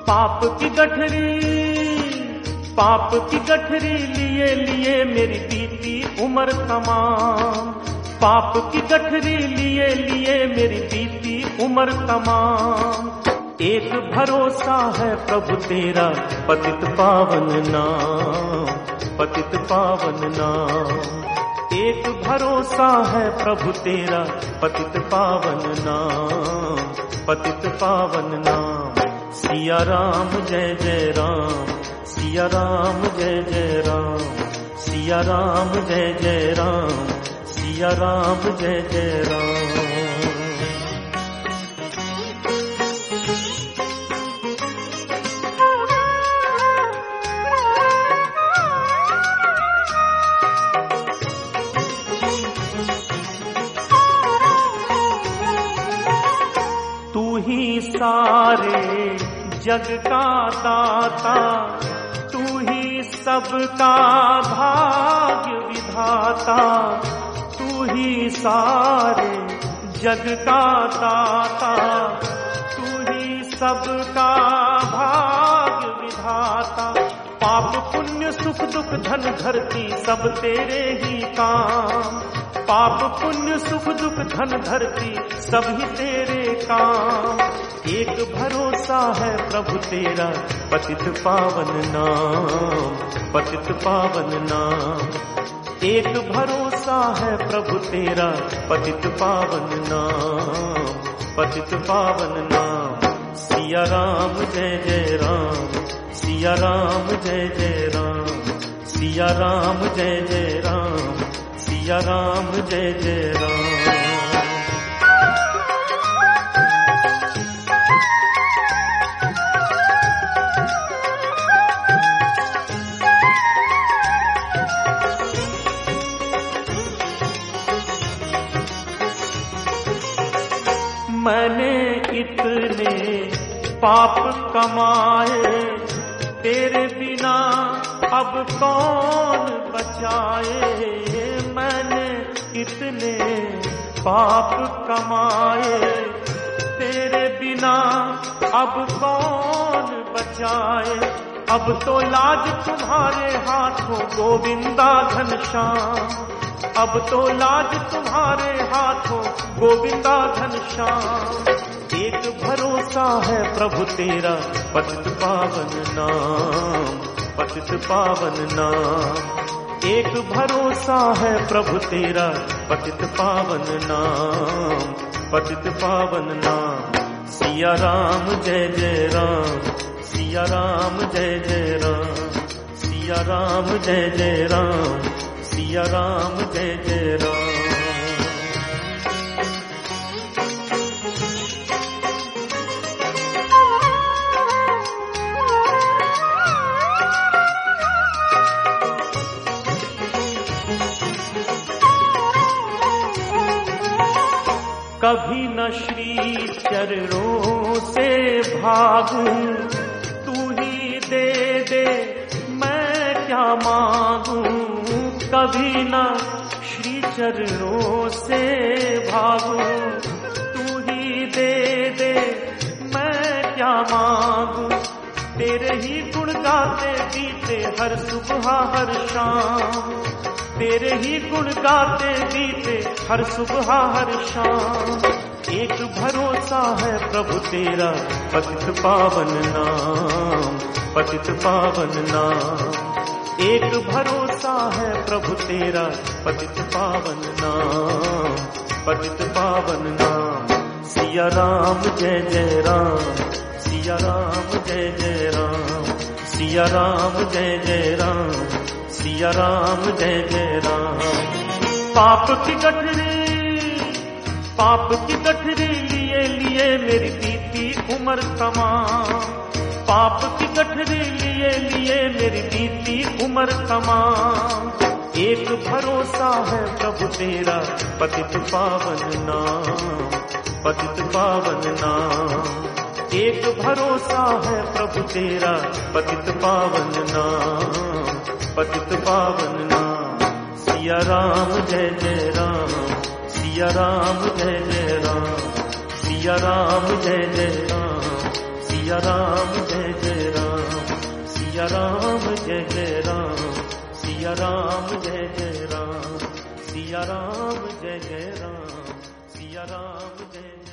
पाप की गठरी लिए लिए मेरी बीती उम्र तमाम। पाप की गठरी लिए लिए मेरी बीती उम्र तमाम। एक भरोसा है प्रभु तेरा पतित पावन नाम, पतित पावन नाम। एक भरोसा है प्रभु तेरा पतित पावन नाम, पतित पावन नाम। सिया राम जय जय राम, सिया राम जय जय राम, सिया राम जय जय राम, सिया राम जय जय राम। सारे जग का दाता, तू ही सबका भाग्य विधाता। तू ही सारे जग का दाता, तू ही सबका भाग्य विधाता। पाप पुण्य सुख दुख धन धरती सब तेरे ही काम। पाप पुण्य सुख दुख धन धरती सब ही तेरे काम। एक भरोसा है प्रभु तेरा पतित पावन नाम, पतित पावन नाम। एक भरोसा है प्रभु तेरा पतित पावन नाम, पतित पावन नाम। सिया राम जय जय राम, सिया राम जय जय राम, सिया राम जय जय राम, सिया राम जय जय राम। मैंने इतने पाप कमाए, तेरे बिना अब कौन बचाए। मैंने इतने पाप कमाए, तेरे बिना अब कौन बचाए। अब तो लाज तुम्हारे हाथों गोविंदा घनश्याम। अब तो लाज तुम्हारे हाथों गोविंदा घनश्याम। एक भरोसा है प्रभु तेरा पतित पावन नाम, पतित पावन नाम। एक भरोसा है प्रभु तेरा पतित पावन नाम, पतित पावन नाम। सिया राम जय जय राम, सिया राम जय जय राम, सिया राम जय जय राम, सिया राम जय जय राम। कभी न श्री चरणों से भागूं, तू ही दे दे मैं क्या मांगूं। कभी न श्री चरणों से भागूं, तू ही दे दे मैं क्या मांगूं। तेरे ही गुण गाते बीते हर सुबह हर शाम। तेरे ही गुण गाते बीते हर सुबह हर शाम। एक भरोसा है प्रभु तेरा पतित पावन नाम, पतित पावन नाम। एक भरोसा है प्रभु तेरा पतित पावन नाम, पतित पावन नाम। सिया राम जय जय राम, सिया राम जय जय राम, सिया राम जय जय राम, सिया राम जय जय राम। पाप की गठरी लिए लिए मेरी बीती उम्र तमाम। पाप की गठरी लिए लिए मेरी बीती उम्र तमाम। एक भरोसा है प्रभु तेरा पतित पावन नाम, पतित पावन नाम। एक भरोसा है प्रभु तेरा पतित पावन नाम, पतित पावन नाम। सिया राम जय जय राम, सिया राम जय जय राम, सिया राम जय जय राम, सिया राम जय जय राम, सिया राम जय जय राम, सिया राम जय जय राम, सिया राम जय जय राम, सिया राम जय